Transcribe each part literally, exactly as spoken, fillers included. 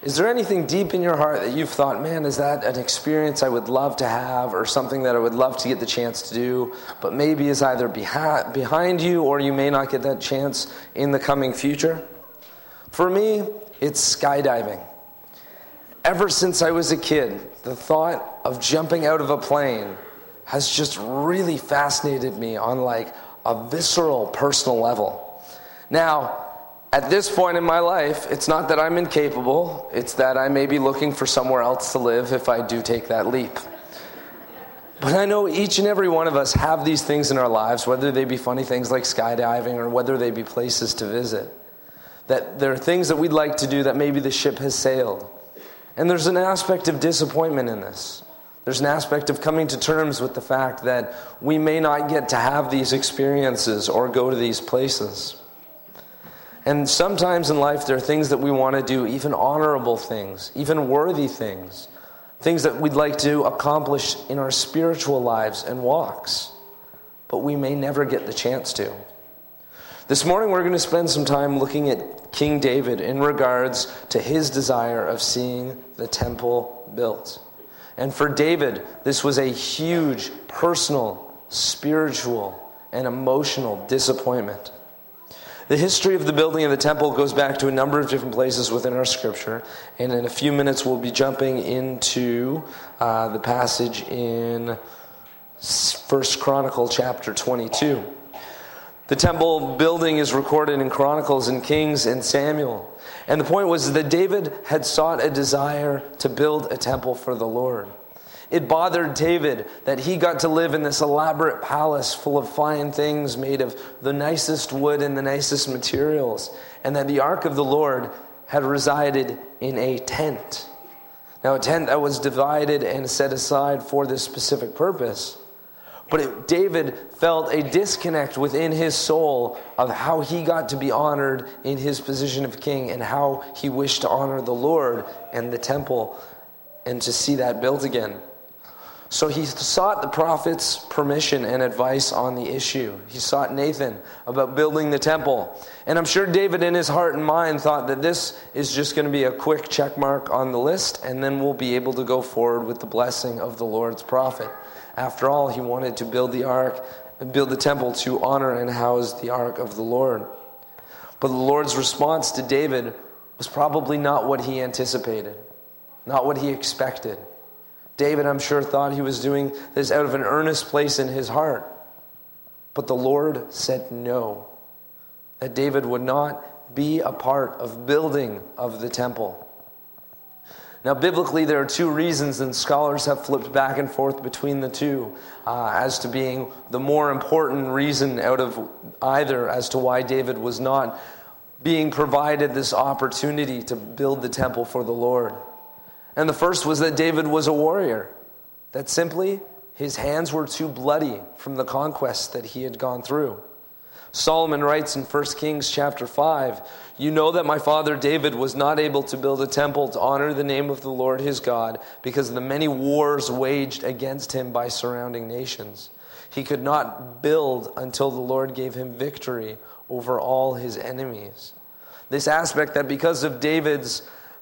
Is there anything deep in your heart that you've thought, man, is that an experience I would love to have, or something that I would love to get the chance to do, but maybe is either beha- behind you, or you may not get that chance in the coming future? For me, it's skydiving. Ever since I was a kid, the thought of jumping out of a plane has just really fascinated me on like a visceral, personal level. Now, at this point in my life, it's not that I'm incapable, it's that I may be looking for somewhere else to live if I do take that leap. But I know each and every one of us have these things in our lives, whether they be funny things like skydiving or whether they be places to visit, that there are things that we'd like to do that maybe the ship has sailed. And there's an aspect of disappointment in this. There's an aspect of coming to terms with the fact that we may not get to have these experiences or go to these places. And sometimes in life there are things that we want to do, even honorable things, even worthy things, things that we'd like to accomplish in our spiritual lives and walks, but we may never get the chance to. This morning we're going to spend some time looking at King David in regards to his desire of seeing the temple built. And for David, this was a huge personal, spiritual, and emotional disappointment. The history of the building of the temple goes back to a number of different places within our scripture, and in a few minutes we'll be jumping into uh, the passage in First Chronicle chapter twenty-two. The temple building is recorded in Chronicles and Kings and Samuel. And the point was that David had sought a desire to build a temple for the Lord. It bothered David that he got to live in this elaborate palace full of fine things made of the nicest wood and the nicest materials, and that the ark of the Lord had resided in a tent. Now, a tent that was divided and set aside for this specific purpose. But it, David felt a disconnect within his soul of how he got to be honored in his position of king and how he wished to honor the Lord and the temple and to see that built again. So he sought the prophet's permission and advice on the issue. He sought Nathan about building the temple. And I'm sure David in his heart and mind thought that this is just going to be a quick check mark on the list, and then we'll be able to go forward with the blessing of the Lord's prophet. After all, he wanted to build the ark, build the temple to honor and house the ark of the Lord. But the Lord's response to David was probably not what he anticipated, not what he expected. David, I'm sure, thought he was doing this out of an earnest place in his heart. But the Lord said no, that David would not be a part of building of the temple. Now, biblically, there are two reasons, and scholars have flipped back and forth between the two uh, as to being the more important reason out of either as to why David was not being provided this opportunity to build the temple for the Lord. And the first was that David was a warrior, that simply his hands were too bloody from the conquests that he had gone through. Solomon writes in First Kings chapter five, "You know that my father David was not able to build a temple to honor the name of the Lord his God because of the many wars waged against him by surrounding nations. He could not build until the Lord gave him victory over all his enemies." This aspect that because of David's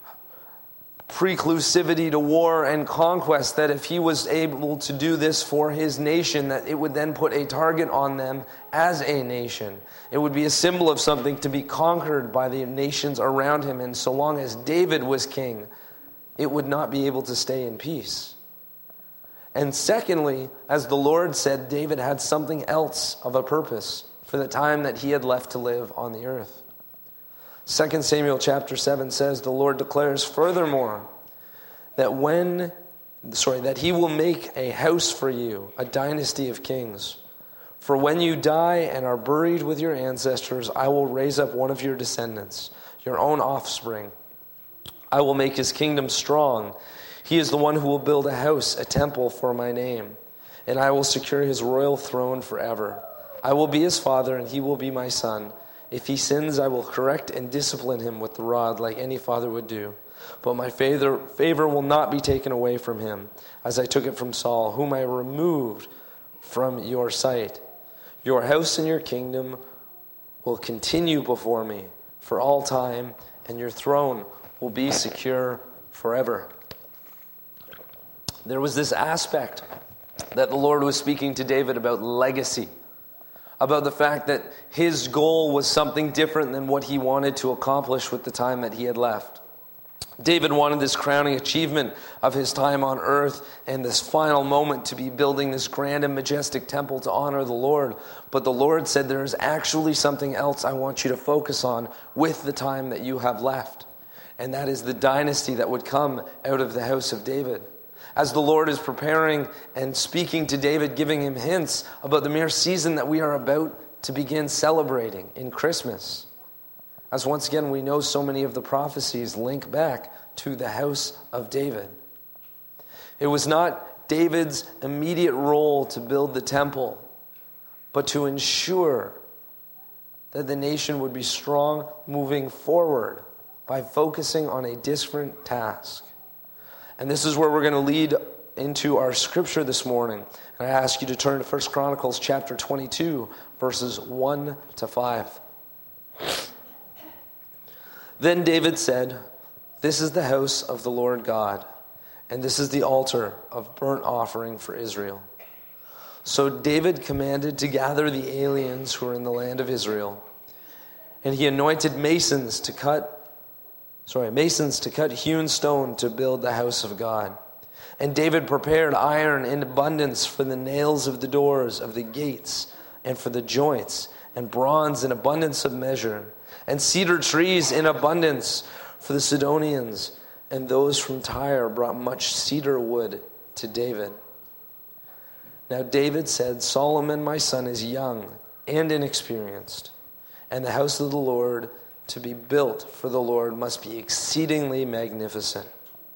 preclusivity to war and conquest, that if he was able to do this for his nation, that it would then put a target on them as a nation. It would be a symbol of something to be conquered by the nations around him, and so long as David was king, it would not be able to stay in peace. And secondly, as the Lord said, David had something else of a purpose for the time that he had left to live on the earth. Second Samuel chapter seven says, the Lord declares furthermore that when, sorry, that he will make a house for you, a dynasty of kings. For when you die and are buried with your ancestors, I will raise up one of your descendants, your own offspring. I will make his kingdom strong. He is the one who will build a house, a temple for my name, and I will secure his royal throne forever. I will be his father, and he will be my son. If he sins, I will correct and discipline him with the rod like any father would do. But my favor, favor will not be taken away from him, as I took it from Saul, whom I removed from your sight. Your house and your kingdom will continue before me for all time, and your throne will be secure forever. There was this aspect that the Lord was speaking to David about legacy, about the fact that his goal was something different than what he wanted to accomplish with the time that he had left. David wanted this crowning achievement of his time on earth and this final moment to be building this grand and majestic temple to honor the Lord. But the Lord said, there is actually something else I want you to focus on with the time that you have left. And that is the dynasty that would come out of the house of David. As the Lord is preparing and speaking to David, giving him hints about the mere season that we are about to begin celebrating in Christmas. As once again, we know so many of the prophecies link back to the house of David. It was not David's immediate role to build the temple, but to ensure that the nation would be strong moving forward by focusing on a different task. And this is where we're going to lead into our scripture this morning. And I ask you to turn to First Chronicles chapter twenty-two, verses one to five. Then David said, "This is the house of the Lord God, and this is the altar of burnt offering for Israel." So David commanded to gather the aliens who were in the land of Israel, and he anointed masons to cut Sorry, masons to cut hewn stone to build the house of God. And David prepared iron in abundance for the nails of the doors of the gates and for the joints, and bronze in abundance of measure, and cedar trees in abundance for the Sidonians. And those from Tyre brought much cedar wood to David. Now David said, "Solomon my son is young and inexperienced, and the house of the Lord to be built for the Lord must be exceedingly magnificent,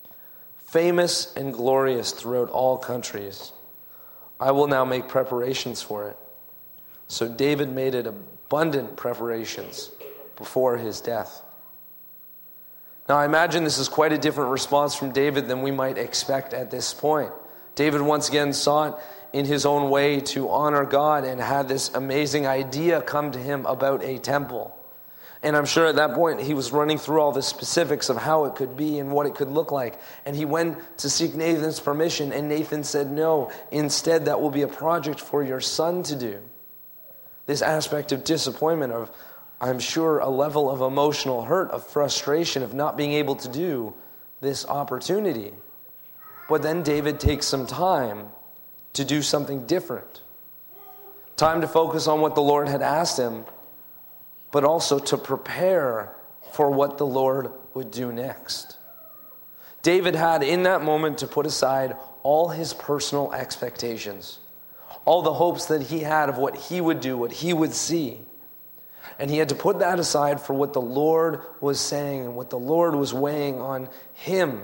famous and glorious throughout all countries. I will now make preparations for it." So David made it abundant preparations before his death. Now I imagine this is quite a different response from David than we might expect at this point. David once again sought in his own way to honor God and had this amazing idea come to him about a temple. And I'm sure at that point he was running through all the specifics of how it could be and what it could look like. And he went to seek Nathan's permission, and Nathan said, "No, instead that will be a project for your son to do." This aspect of disappointment, of, I'm sure, a level of emotional hurt, of frustration, of not being able to do this opportunity. But then David takes some time to do something different. Time to focus on what the Lord had asked him, but also to prepare for what the Lord would do next. David had in that moment to put aside all his personal expectations, all the hopes that he had of what he would do, what he would see. And he had to put that aside for what the Lord was saying and what the Lord was weighing on him.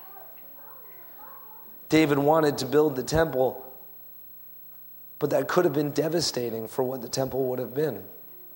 David wanted to build the temple, but that could have been devastating for what the temple would have been.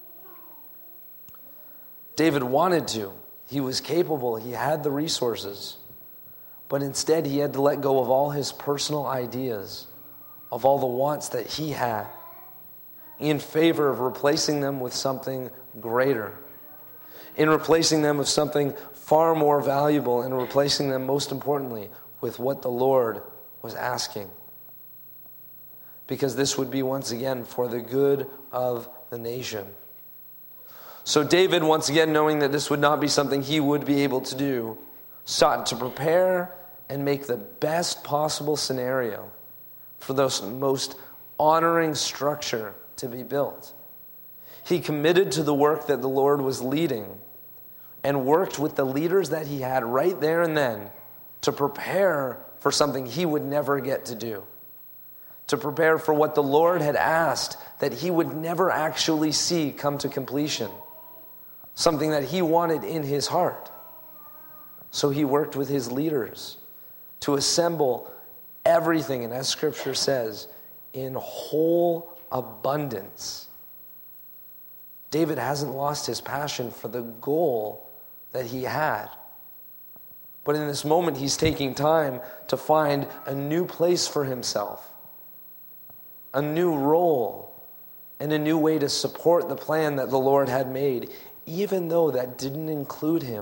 David wanted to. He was capable. He had the resources. But instead, he had to let go of all his personal ideas, of all the wants that he had, in favor of replacing them with something greater, in replacing them with something far more valuable, and replacing them, most importantly, with what the Lord was asking. Because this would be, once again, for the good of the nation. So David, once again, knowing that this would not be something he would be able to do, sought to prepare and make the best possible scenario for the most honoring structure to be built. He committed to the work that the Lord was leading and worked with the leaders that he had right there and then to prepare for something he would never get to do, to prepare for what the Lord had asked that he would never actually see come to completion. Something that he wanted in his heart. So he worked with his leaders to assemble everything, and as Scripture says, in whole abundance. David hasn't lost his passion for the goal that he had. But in this moment, he's taking time to find a new place for himself, a new role, and a new way to support the plan that the Lord had made, even though that didn't include him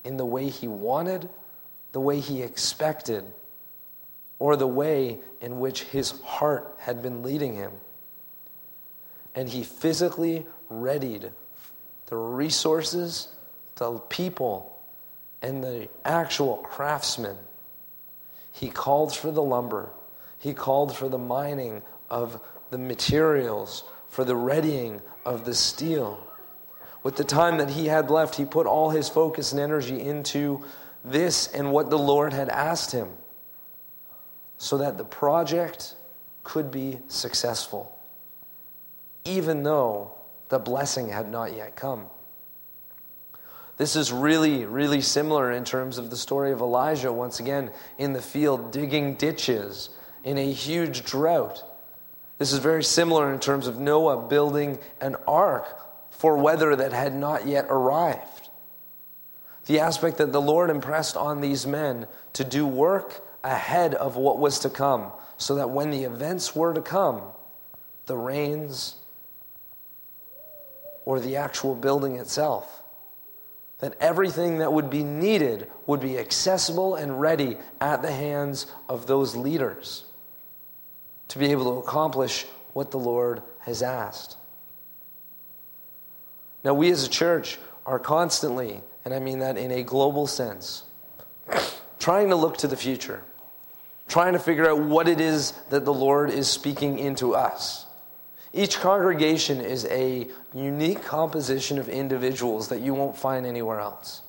in the way he wanted, the way he expected, or the way in which his heart had been leading him. And he physically readied the resources, the people, and the actual craftsmen. He called for the lumber. He called for the mining of the materials, for the readying of the steel. With the time that he had left, he put all his focus and energy into this and what the Lord had asked him, so that the project could be successful, even though the blessing had not yet come. This is really, really similar in terms of the story of Elijah, once again, in the field, digging ditches in a huge drought. This is very similar in terms of Noah building an ark for weather that had not yet arrived. The aspect that the Lord impressed on these men to do work ahead of what was to come, so that when the events were to come, the rains or the actual building itself, that everything that would be needed would be accessible and ready at the hands of those leaders to be able to accomplish what the Lord has asked. Now, we as a church are constantly, and I mean that in a global sense, trying to look to the future, trying to figure out what it is that the Lord is speaking into us. Each congregation is a unique composition of individuals that you won't find anywhere else.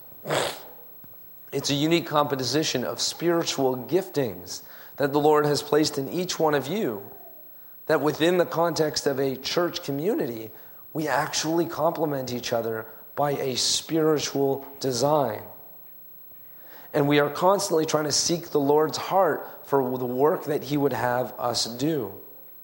It's a unique composition of spiritual giftings that the Lord has placed in each one of you, that within the context of a church community, we actually complement each other by a spiritual design. And we are constantly trying to seek the Lord's heart for the work that he would have us do.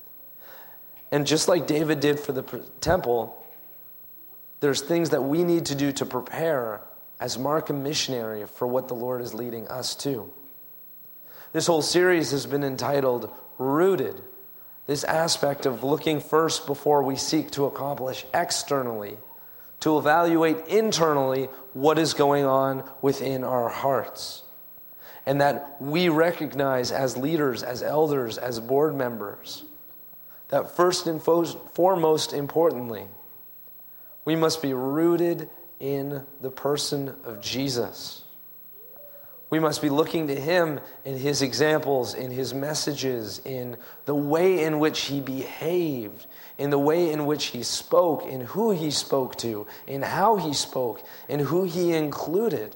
And just like David did for the temple, there's things that we need to do to prepare as Markham missionary for what the Lord is leading us to. This whole series has been entitled Rooted. This aspect of looking first before we seek to accomplish externally, to evaluate internally what is going on within our hearts. And that we recognize as leaders, as elders, as board members, that first and foremost importantly, we must be rooted in the person of Jesus. We must be looking to him in his examples, in his messages, in the way in which he behaved, in the way in which he spoke, in who he spoke to, in how he spoke, in who he included,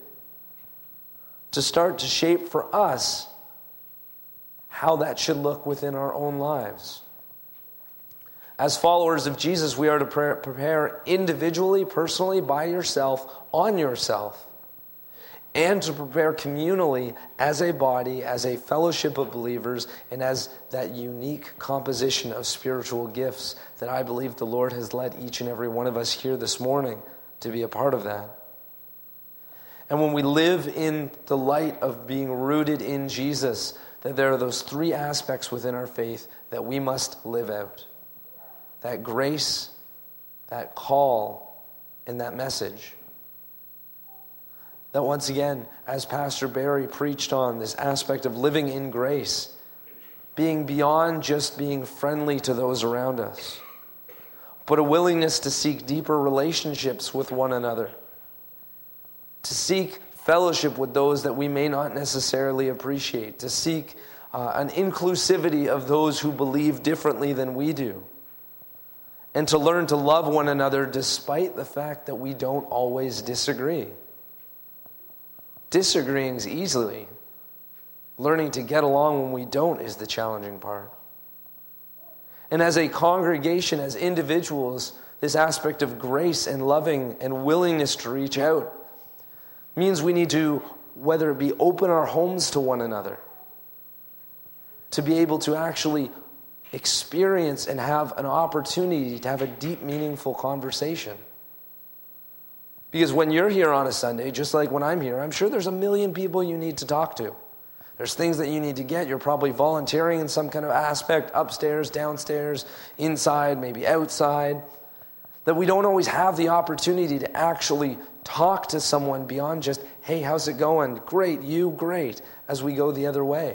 to start to shape for us how that should look within our own lives. As followers of Jesus, we are to pre- prepare individually, personally, by yourself, on yourself, and to prepare communally as a body, as a fellowship of believers, and as that unique composition of spiritual gifts that I believe the Lord has led each and every one of us here this morning to be a part of that. And when we live in the light of being rooted in Jesus, that there are those three aspects within our faith that we must live out. That grace, that call, and that message. That once again, as Pastor Barry preached on, this aspect of living in grace, being beyond just being friendly to those around us, but a willingness to seek deeper relationships with one another, to seek fellowship with those that we may not necessarily appreciate, to seek uh, an inclusivity of those who believe differently than we do, and to learn to love one another despite the fact that we don't always disagree. Disagreeing is easily. Learning to get along when we don't is the challenging part. And as a congregation, as individuals, this aspect of grace and loving and willingness to reach out means we need to, whether it be open our homes to one another, to be able to actually experience and have an opportunity to have a deep, meaningful conversation. Because when you're here on a Sunday, just like when I'm here, I'm sure there's a million people you need to talk to. There's things that you need to get. You're probably volunteering in some kind of aspect, upstairs, downstairs, inside, maybe outside, that we don't always have the opportunity to actually talk to someone beyond just, hey, how's it going? Great, you, great, as we go the other way.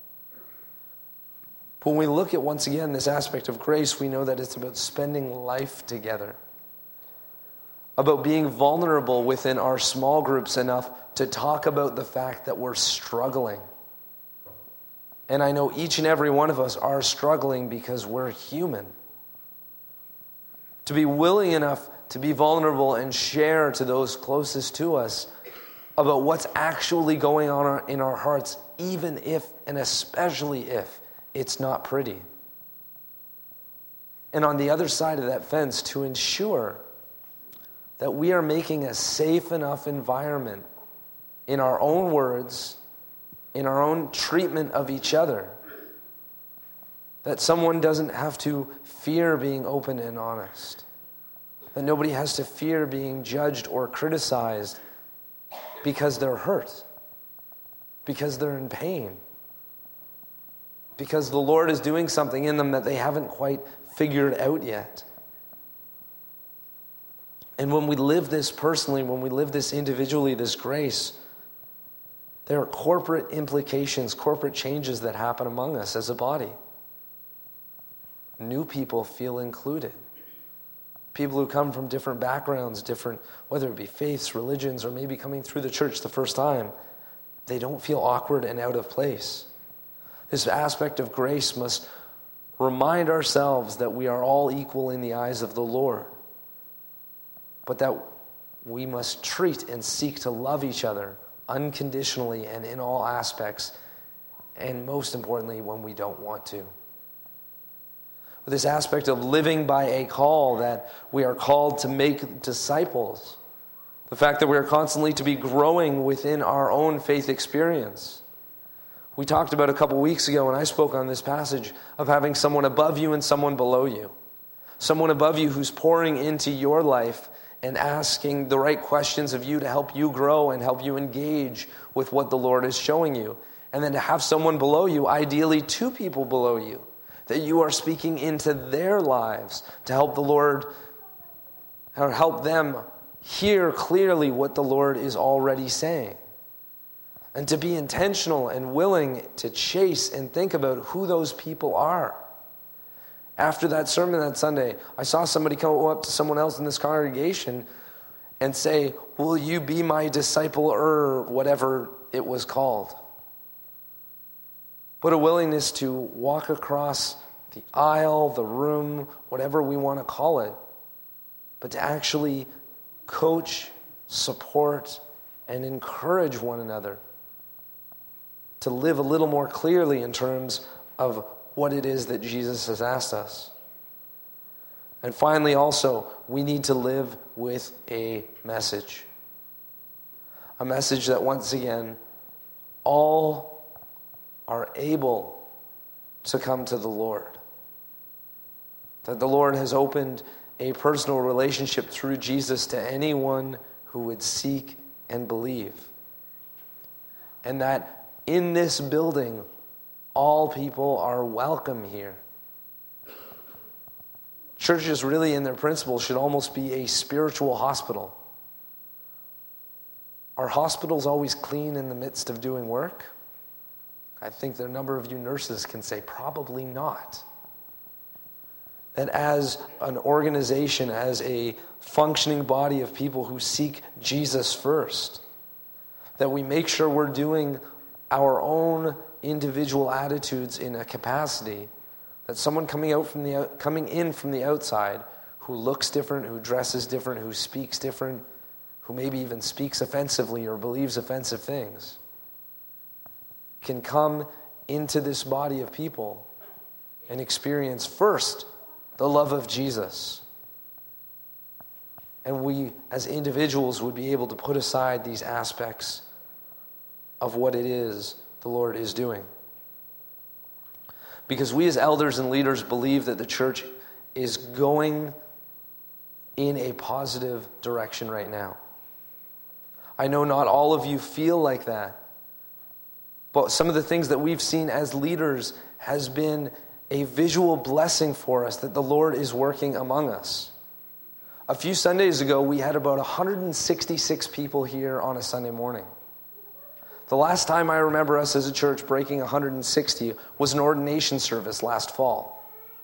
But when we look at, once again, this aspect of grace, we know that it's about spending life together, about being vulnerable within our small groups enough to talk about the fact that we're struggling. And I know each and every one of us are struggling because we're human. To be willing enough to be vulnerable and share to those closest to us about what's actually going on in our hearts, even if, and especially if, it's not pretty. And on the other side of that fence, to ensure that we are making a safe enough environment in our own words, in our own treatment of each other, that someone doesn't have to fear being open and honest, that nobody has to fear being judged or criticized because they're hurt, because they're in pain, because the Lord is doing something in them that they haven't quite figured out yet. And when we live this personally, when we live this individually, this grace, there are corporate implications, corporate changes that happen among us as a body. New people feel included. People who come from different backgrounds, different, whether it be faiths, religions, or maybe coming through the church the first time, they don't feel awkward and out of place. This aspect of grace must remind ourselves that we are all equal in the eyes of the Lord, but that we must treat and seek to love each other unconditionally and in all aspects, and most importantly, when we don't want to. This aspect of living by a call, that we are called to make disciples. The fact that we are constantly to be growing within our own faith experience. We talked about a couple weeks ago when I spoke on this passage of having someone above you and someone below you. Someone above you who's pouring into your life and asking the right questions of you to help you grow and help you engage with what the Lord is showing you. And then to have someone below you, ideally two people below you, that you are speaking into their lives to help the Lord, or help them hear clearly what the Lord is already saying. And to be intentional and willing to chase and think about who those people are. After that sermon that Sunday, I saw somebody come up to someone else in this congregation and say, "Will you be my disciple?" or whatever it was called. But a willingness to walk across the aisle, the room, whatever we want to call it, but to actually coach, support, and encourage one another to live a little more clearly in terms of what it is that Jesus has asked us. And finally, also, we need to live with a message. A message that, once again, all are able to come to the Lord. That the Lord has opened a personal relationship through Jesus to anyone who would seek and believe. And that in this building, all people are welcome here. Churches really, in their principle, should almost be a spiritual hospital. Are hospitals always clean in the midst of doing work? I think that a number of you nurses can say probably not. That as an organization, as a functioning body of people who seek Jesus first, that we make sure we're doing our own individual attitudes in a capacity that someone coming out from the coming in from the outside, who looks different, who dresses different, who speaks different, who maybe even speaks offensively or believes offensive things, can come into this body of people and experience first the love of Jesus. And we as individuals would be able to put aside these aspects of what it is the Lord is doing. Because we as elders and leaders believe that the church is going in a positive direction right now. I know not all of you feel like that, but some of the things that we've seen as leaders has been a visual blessing for us that the Lord is working among us. A few Sundays ago, we had about one hundred sixty-six people here on a Sunday morning. The last time I remember us as a church breaking one hundred sixty was an ordination service last fall.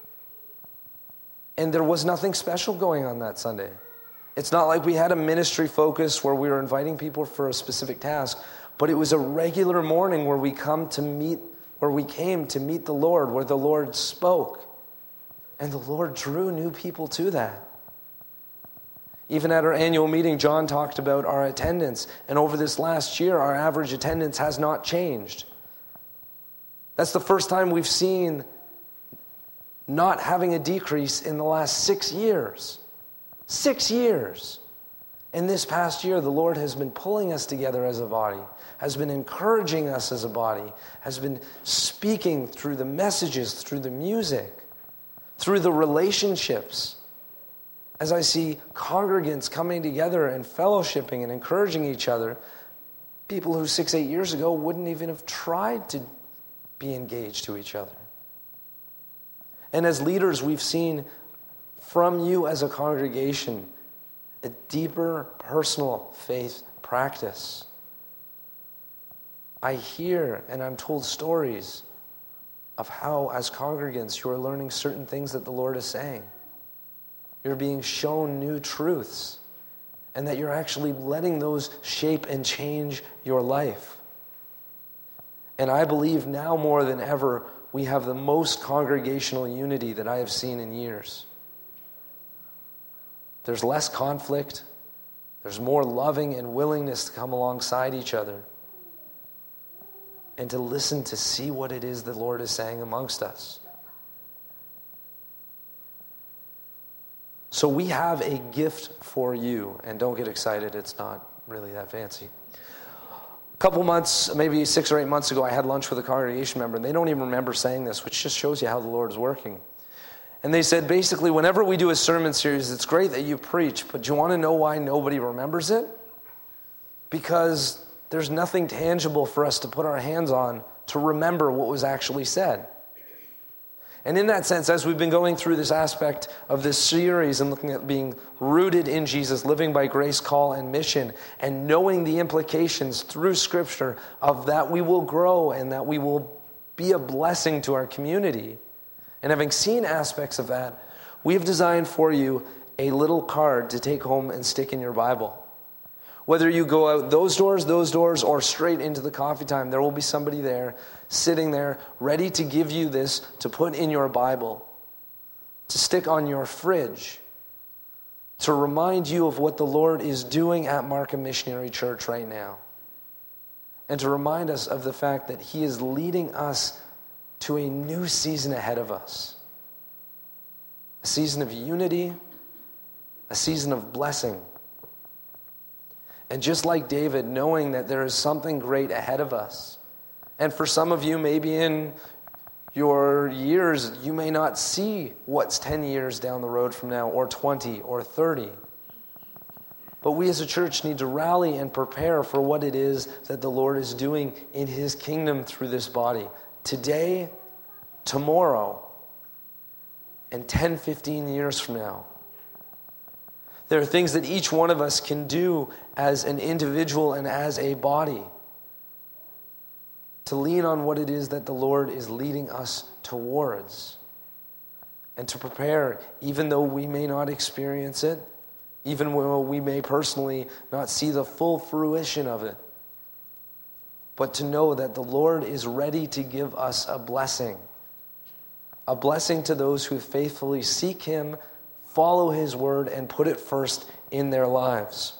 And there was nothing special going on that Sunday. It's not like we had a ministry focus where we were inviting people for a specific task, but it was a regular morning where we come to meet, where we came to meet the Lord, where the Lord spoke. And the Lord drew new people to that. Even at our annual meeting, John talked about our attendance. And over this last year, our average attendance has not changed. That's the first time we've seen not having a decrease in the last six years. Six years. In this past year, the Lord has been pulling us together as a body, has been encouraging us as a body, has been speaking through the messages, through the music, through the relationships. As I see congregants coming together and fellowshipping and encouraging each other, people who six, eight years ago wouldn't even have tried to be engaged to each other. And as leaders, we've seen from you as a congregation a deeper personal faith practice. I hear and I'm told stories of how, as congregants, you are learning certain things that the Lord is saying. You're being shown new truths, and that you're actually letting those shape and change your life. And I believe now more than ever, we have the most congregational unity that I have seen in years. There's less conflict. There's more loving and willingness to come alongside each other and to listen to see what it is the Lord is saying amongst us. So we have a gift for you, and don't get excited, it's not really that fancy. A couple months, maybe six or eight months ago, I had lunch with a congregation member, and they don't even remember saying this, which just shows you how the Lord is working. And they said, basically, whenever we do a sermon series, it's great that you preach, but do you want to know why nobody remembers it? Because there's nothing tangible for us to put our hands on to remember what was actually said. And in that sense, as we've been going through this aspect of this series and looking at being rooted in Jesus, living by grace, call, and mission, and knowing the implications through Scripture of that we will grow and that we will be a blessing to our community, and having seen aspects of that, we've designed for you a little card to take home and stick in your Bible. Whether you go out those doors, those doors, or straight into the coffee time, there will be somebody there, sitting there, ready to give you this to put in your Bible, to stick on your fridge, to remind you of what the Lord is doing at Markham Missionary Church right now, and to remind us of the fact that He is leading us to a new season ahead of us. A season of unity, a season of blessing. And just like David, knowing that there is something great ahead of us. And for some of you, maybe in your years, you may not see what's ten years down the road from now, or twenty, or thirty. But we as a church need to rally and prepare for what it is that the Lord is doing in His kingdom through this body. Today, tomorrow, and ten, fifteen years from now. There are things that each one of us can do as an individual and as a body to lean on what it is that the Lord is leading us towards, and to prepare, even though we may not experience it, even though we may personally not see the full fruition of it, but to know that the Lord is ready to give us a blessing, a blessing to those who faithfully seek Him, follow His word, and put it first in their lives.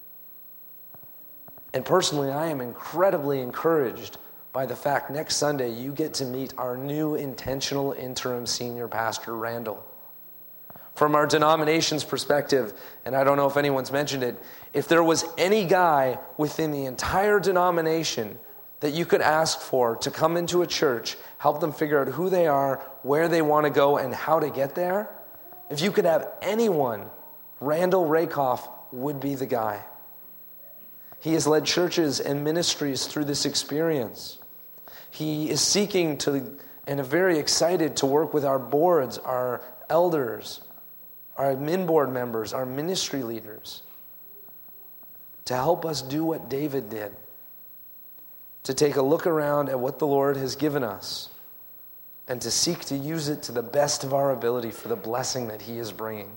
And personally, I am incredibly encouraged by the fact next Sunday you get to meet our new intentional interim senior pastor, Randall. From our denomination's perspective, and I don't know if anyone's mentioned it, if there was any guy within the entire denomination that you could ask for to come into a church, help them figure out who they are, where they want to go, and how to get there, if you could have anyone, Randall Rakoff would be the guy. He has led churches and ministries through this experience. He is seeking to, and very excited to work with our boards, our elders, our admin board members, our ministry leaders, to help us do what David did, to take a look around at what the Lord has given us and to seek to use it to the best of our ability for the blessing that he is bringing.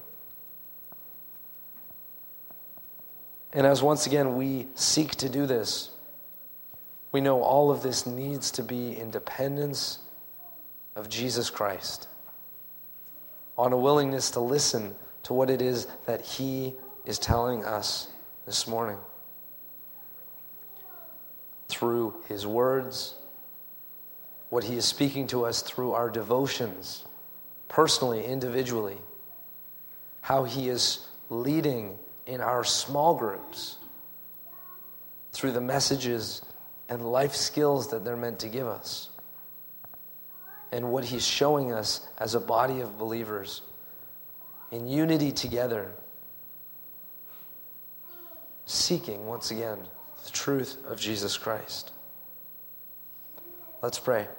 And as once again we seek to do this, we know all of this needs to be in dependence of Jesus Christ, on a willingness to listen to what it is that he is telling us this morning through his words, what he is speaking to us through our devotions, personally, individually, how he is leading in our small groups through the messages and life skills that they're meant to give us, and what he's showing us as a body of believers in unity together, seeking once again the truth of Jesus Christ. Let's pray.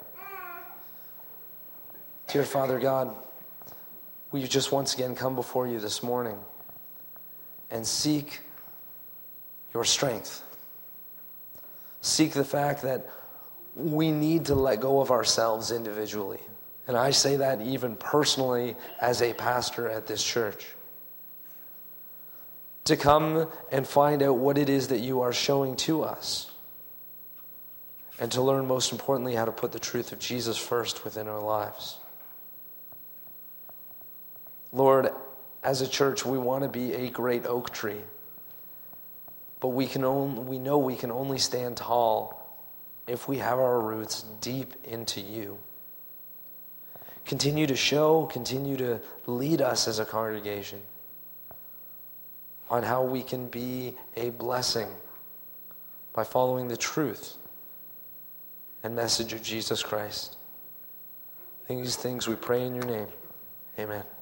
Dear Father God, we just once again come before you this morning and seek your strength. Seek the fact that we need to let go of ourselves individually. And I say that even personally as a pastor at this church. To come and find out what it is that you are showing to us. And to learn, most importantly, how to put the truth of Jesus first within our lives. Lord, as a church, we want to be a great oak tree. But we can only, we know we can only stand tall if we have our roots deep into you. Continue to show, continue to lead us as a congregation on how we can be a blessing by following the truth and message of Jesus Christ. These things we pray in your name. Amen.